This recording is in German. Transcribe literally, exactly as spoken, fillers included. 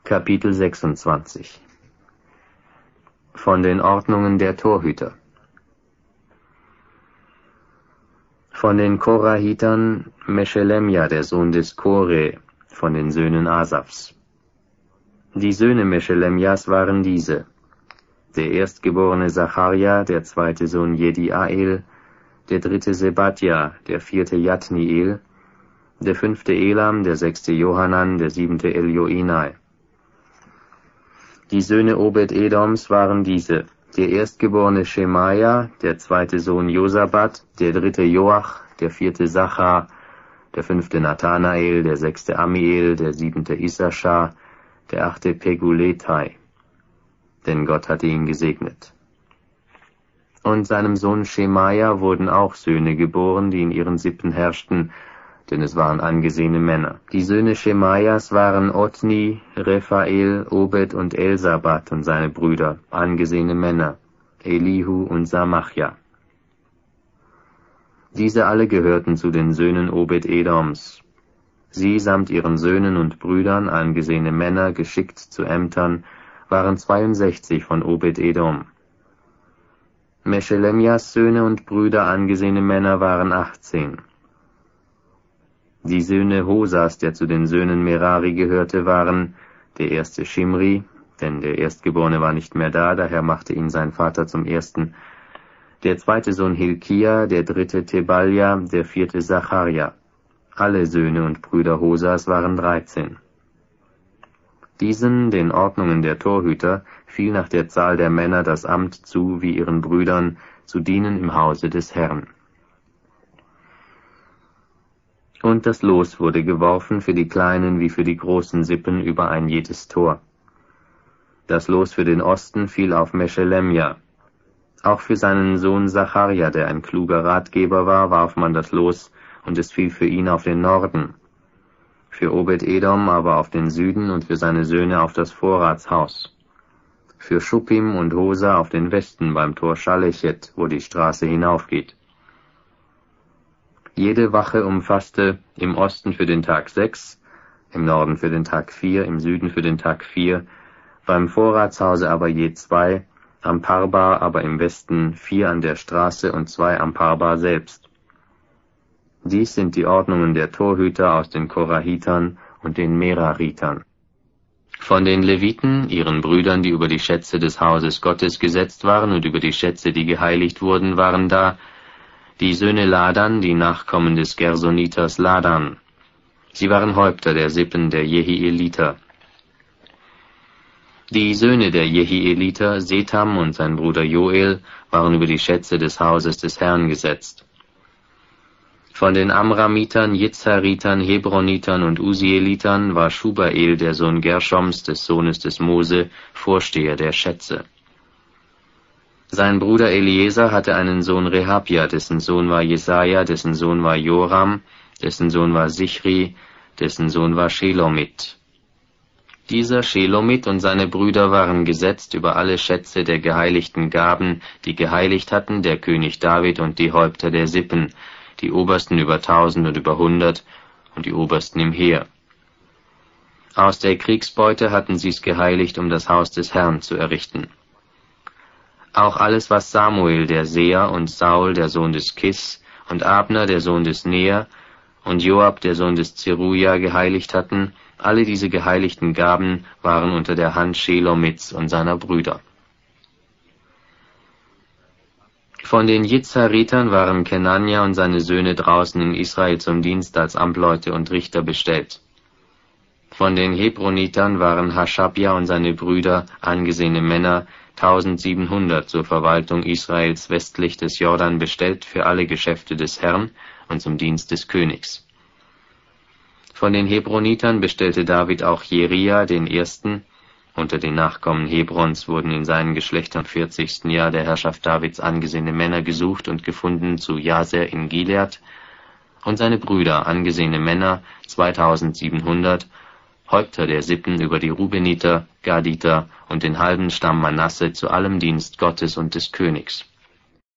Kapitel sechsundzwanzig. Von den Ordnungen der Torhüter. Von den Korahitern Meshelemja, der Sohn des Kore, von den Söhnen Asafs. Die Söhne Meshelemjas waren diese: der erstgeborene Zacharja, der zweite Sohn Jediael, der dritte Sebadja, der vierte Jatniel, der fünfte Elam, der sechste Johanan, der siebente Elioenai. Die Söhne Obed-Edoms waren diese: der erstgeborene Schemaja, der zweite Sohn Josabad, der dritte Joach, der vierte Sachar, der fünfte Nathanael, der sechste Amiel, der siebente Issachar, der achte Peguletai. Denn Gott hatte ihn gesegnet. Und seinem Sohn Schemaja wurden auch Söhne geboren, die in ihren Sippen herrschten, denn es waren angesehene Männer. Die Söhne Schemajas waren Otni, Rephael, Obed und Elsabad und seine Brüder, angesehene Männer, Elihu und Samachja. Diese alle gehörten zu den Söhnen Obed-Edoms. Sie samt ihren Söhnen und Brüdern, angesehene Männer, geschickt zu Ämtern, waren zweiundsechzig von Obed-Edom. Meshelemjas Söhne und Brüder, angesehene Männer, waren achtzehn. Die Söhne Hosas, der zu den Söhnen Merari gehörte, waren: der erste Shimri, denn der Erstgeborene war nicht mehr da, daher machte ihn sein Vater zum Ersten, der zweite Sohn Hilkia, der dritte Tebalja, der vierte Zacharja. Alle Söhne und Brüder Hosas waren dreizehn. Diesen, den Ordnungen der Torhüter, fiel nach der Zahl der Männer das Amt zu, wie ihren Brüdern, zu dienen im Hause des Herrn. Und das Los wurde geworfen für die kleinen wie für die großen Sippen über ein jedes Tor. Das Los für den Osten fiel auf Meshelemja. Auch für seinen Sohn Zacharja, der ein kluger Ratgeber war, warf man das Los, und es fiel für ihn auf den Norden. Für Obed-Edom aber auf den Süden und für seine Söhne auf das Vorratshaus. Für Schuppim und Hosa auf den Westen beim Tor Schalechet, wo die Straße hinaufgeht. Jede Wache umfasste im Osten für den Tag sechs, im Norden für den Tag vier, im Süden für den Tag vier, beim Vorratshause aber je zwei, am Parbar aber im Westen vier an der Straße und zwei am Parbar selbst. Dies sind die Ordnungen der Torhüter aus den Korahitern und den Meraritern. Von den Leviten, ihren Brüdern, die über die Schätze des Hauses Gottes gesetzt waren und über die Schätze, die geheiligt wurden, waren da die Söhne Ladan, die Nachkommen des Gersoniters Ladan. Sie waren Häupter der Sippen der Jehieliter. Die Söhne der Jehieliter, Setham und sein Bruder Joel, waren über die Schätze des Hauses des Herrn gesetzt. Von den Amramitern, Jitzharitern, Hebronitern und Usielitern war Schubael, der Sohn Gershoms, des Sohnes des Mose, Vorsteher der Schätze. Sein Bruder Eliezer hatte einen Sohn Rehabja, dessen Sohn war Jesaja, dessen Sohn war Joram, dessen Sohn war Sichri, dessen Sohn war Shelomit. Dieser Shelomit und seine Brüder waren gesetzt über alle Schätze der geheiligten Gaben, die geheiligt hatten der König David und die Häupter der Sippen, die Obersten über tausend und über hundert und die Obersten im Heer. Aus der Kriegsbeute hatten sie's geheiligt, um das Haus des Herrn zu errichten. Auch alles, was Samuel, der Seher, und Saul, der Sohn des Kis, und Abner, der Sohn des Ner, und Joab, der Sohn des Zeruja, geheiligt hatten, alle diese geheiligten Gaben waren unter der Hand Shelomits und seiner Brüder. Von den Jitzharitern waren Kenania und seine Söhne draußen in Israel zum Dienst als Amtleute und Richter bestellt. Von den Hebronitern waren Haschabja und seine Brüder, angesehene Männer, tausendsiebenhundert zur Verwaltung Israels westlich des Jordan bestellt für alle Geschäfte des Herrn und zum Dienst des Königs. Von den Hebronitern bestellte David auch Jeria, den Ersten. Unter den Nachkommen Hebrons wurden in seinen Geschlechtern im vierzigsten Jahr der Herrschaft Davids angesehene Männer gesucht und gefunden zu Jaser in Gilead, und seine Brüder, angesehene Männer, zweitausendsiebenhundert, Häupter der Sippen über die Rubeniter, Gaditer und den halben Stamm Manasse zu allem Dienst Gottes und des Königs.